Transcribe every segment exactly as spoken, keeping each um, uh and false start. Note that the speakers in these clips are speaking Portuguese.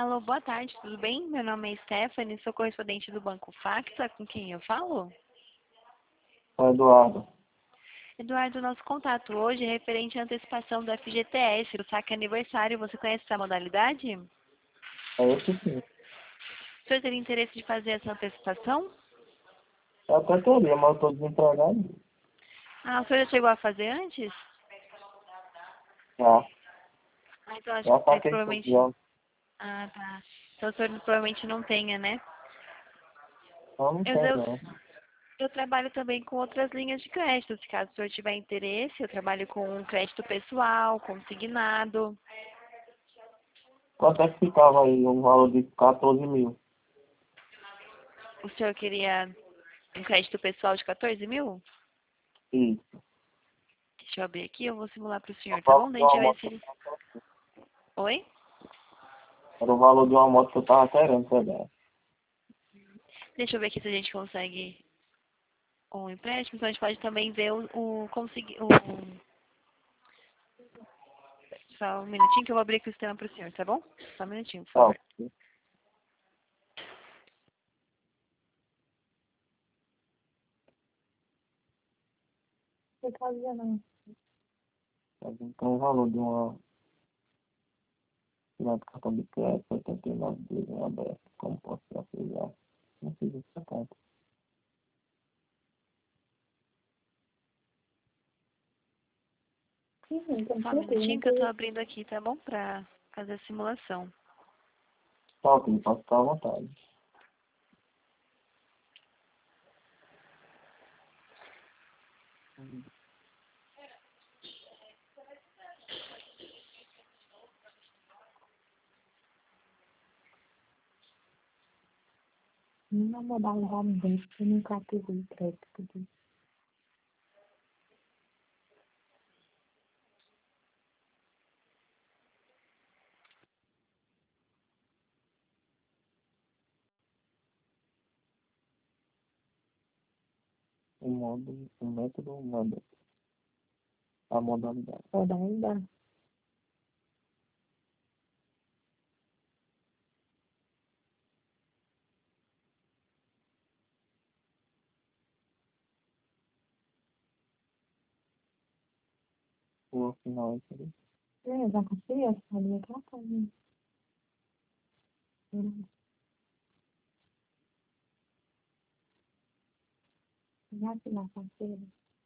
Alô, boa tarde, tudo bem? Meu nome é Stephanie, sou correspondente do Banco Facta, com quem eu falo? É Eduardo. Eduardo, nosso contato hoje é referente à antecipação do F G T S, do saque aniversário. Você conhece essa modalidade? É esse sim. O senhor teria interesse de fazer essa antecipação? Eu até teria, mas eu estou desempregado. Ah, o senhor já chegou a fazer antes? Já. Ah, então acho Já que saquei provavelmente... tudo. Ah, tá. Então o senhor provavelmente não tenha, né? Eu não Eu, tenho, eu, não. eu trabalho também com outras linhas de crédito. Se caso o senhor tiver interesse, eu trabalho com crédito pessoal, consignado. Quanto é que ficava aí um valor de quatorze mil? O senhor queria um crédito pessoal de quatorze mil? Isso. Deixa eu abrir aqui, eu vou simular para o Era senhor, o tá valor bom? de Daí a gente uma vai ver moto se que eu ele... tava Oi? Era o valor de uma moto que eu tava querendo pegar. Deixa eu ver aqui se a gente consegue um empréstimo. Então a gente pode também ver o, o conseguir... O... Só um minutinho que eu vou abrir aqui o sistema para o senhor, tá bom? Só um minutinho, por Tá. favor. Você tá dizendo? Então o valor de uma final de cartão de crédito, oitenta e nove dias em aberto. Como posso ser afiliado? Não fiz essa conta. Sim, então, Só um tudo, não minutinho que eu tô tem. abrindo aqui, tá bom? Pra fazer a simulação. Tá, ok, pode ficar à vontade. Nenhuma modalidade dessa, eu nunca tive crédito disso. O modo, o método, o modo, a modalidade. Modalidade. O final é isso. É, já consegui essa família que ela faz. Já que na parceira.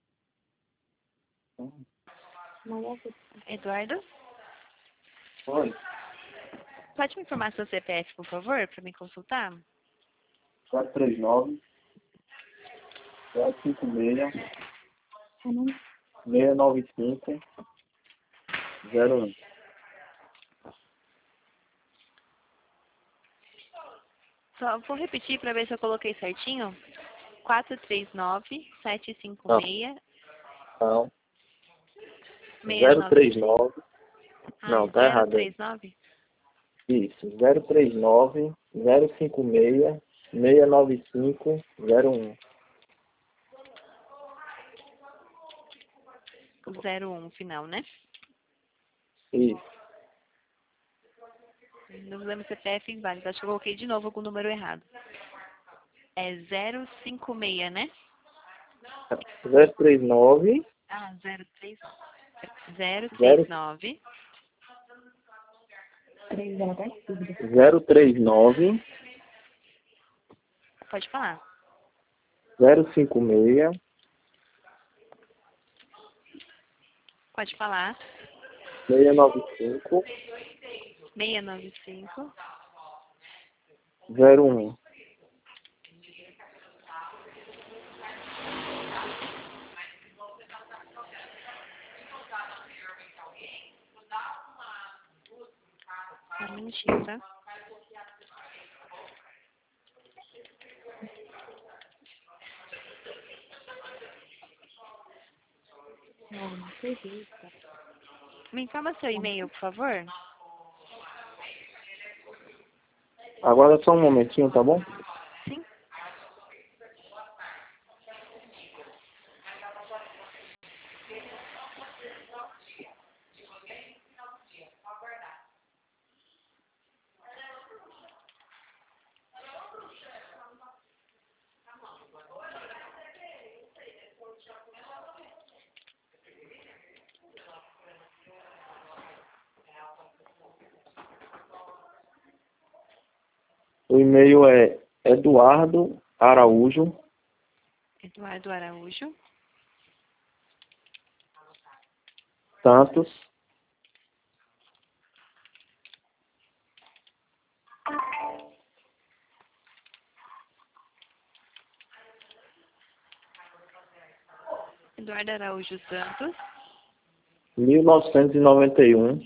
Mas é que Eduardo, Oi. pode me informar seu C P F, por favor, para me consultar? quatro três nove, sete cinco seis, eu não seis nove cinco, zero um. Só vou repetir para ver se eu coloquei certinho. quatro três nove, sete cinco Não, seis, não. seis zero nove três cinco. nove. Ah, Não, é tá zero errado aí. três nove? Isso. zero três nove, zero cinco seis, seis nove cinco, zero um. O zero um final, né? Isso. No meu C P F inválido. Acho que eu coloquei de novo com o número errado. É zero cinco seis, né? zero três nove, Ah, zero três zero três zero nove. três ela tá estúpida. zero três nove, Pode falar. zero cinco seis, Pode falar. seis nove cinco, seis nove cinco. zero um. Só um minutinho, tá? Não, não acredito. Me informa seu e-mail, por favor. Agora só um momentinho, tá bom? Sim. O e-mail é Eduardo Araújo, Eduardo Araújo, Santos, Eduardo Araújo Santos, mil novecentos e noventa e um,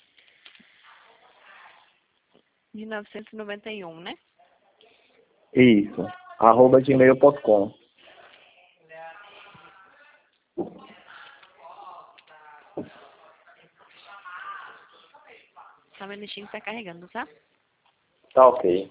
mil novecentos e noventa e um, né? isso, arroba gmail ponto com. Só um minutinho que tá carregando, tá? Tá ok.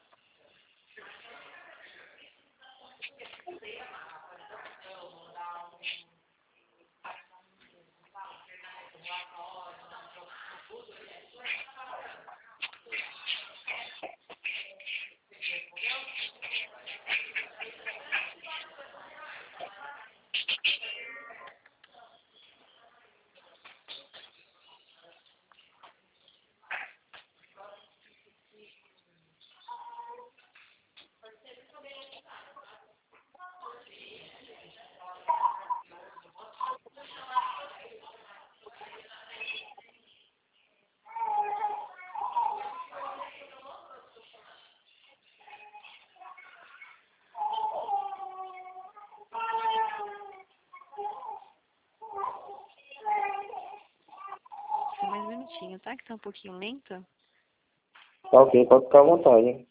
Só mais um minutinho, tá? Que tá um pouquinho lento. Tá ok, pode ficar à vontade.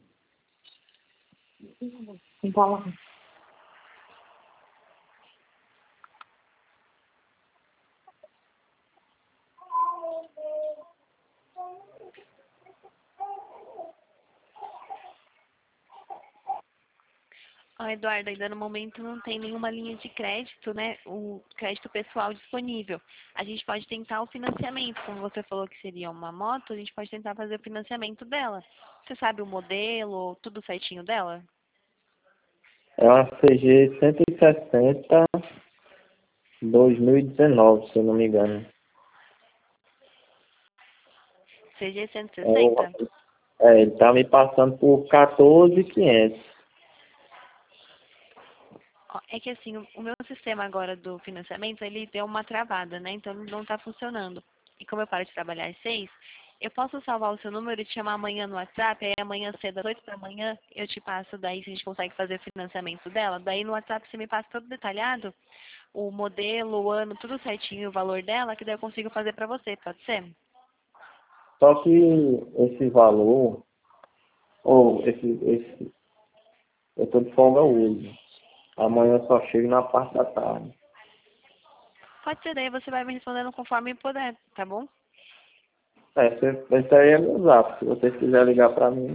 Então, Ó, Eduardo, ainda no momento não tem nenhuma linha de crédito, né? O crédito pessoal disponível. A gente pode tentar o financiamento, como você falou que seria uma moto, a gente pode tentar fazer o financiamento dela. Você sabe o modelo, tudo certinho dela? É uma C G cento e sessenta dois mil e dezenove, se eu não me engano. C G cento e É, o- sessenta? é, ele tá me passando por quatorze mil e quinhentos. Ó, é que assim, o o meu sistema agora do financiamento, ele deu uma travada, né? Então ele não tá funcionando. E como eu paro de trabalhar às seis, eu posso salvar o seu número e te chamar amanhã no WhatsApp, aí amanhã cedo, às oito da manhã, eu te passo daí se a gente consegue fazer o financiamento dela. Daí no WhatsApp você me passa todo detalhado, o modelo, o ano, tudo certinho, o valor dela, que daí eu consigo fazer pra você, pode ser? Só que esse valor, ou esse, esse, eu tô de folga hoje. Amanhã eu só chego na parte da tarde. Pode ser, daí você vai me respondendo conforme puder, tá bom? É, esse, esse aí é meu zap. Se vocês quiserem ligar pra mim.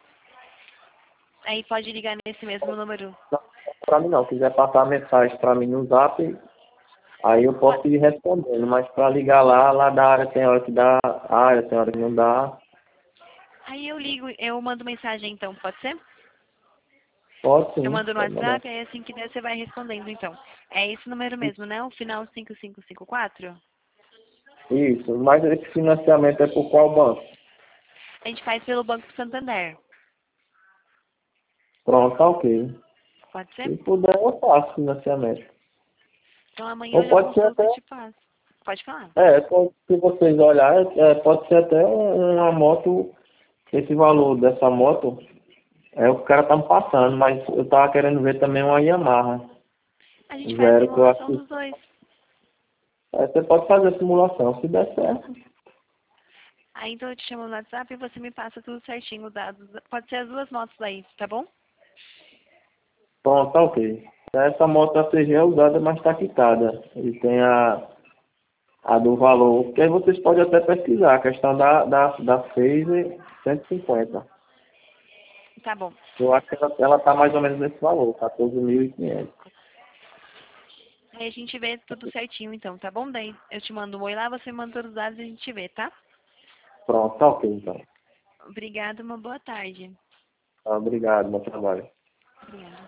Aí pode ligar nesse mesmo número. Não, pra mim não. Se quiser passar a mensagem pra mim no zap, aí eu posso ir respondendo. Mas pra ligar lá, lá da área tem hora que dá área, tem hora que não dá. Aí eu ligo, eu mando mensagem então, pode ser? Pode Eu sim, mando no pode mandar. WhatsApp, aí assim que der você vai respondendo então. É esse número mesmo, né? O final cinco cinco cinco quatro? Isso, mas esse financiamento é por qual banco? A gente faz pelo Banco Santander. Pronto, tá ok. Pode ser? Se puder, eu faço financiamento. Então amanhã eu Ou já pode ser consulto até, e te passo. Pode falar. é, pode- se vocês olharem, é, pode ser até um- uma moto, esse valor dessa moto, é o que o cara tá me passando, mas eu tava querendo ver também uma Yamaha A gente faz zero, que eu acho simulação que dos dois. é, você pode fazer a simulação, se der certo. Aí então eu te chamo no WhatsApp e você me passa tudo certinho, os dados. Pode ser as duas motos aí, tá bom? Pronto, tá ok. Essa moto A C G é usada, mas tá quitada. E tem a, a do valor, que aí vocês podem até pesquisar, a questão da, da, da Phaser cento e cinquenta. Tá bom. Eu acho que ela, ela tá mais ou menos nesse valor, quatorze mil e quinhentos. Aí a gente vê tudo certinho então, tá bom? Daí eu te mando um oi lá, você manda todos os dados e a gente vê, tá? Pronto, tá ok então. Obrigada, uma boa tarde. Tá, obrigado, bom trabalho. Obrigada.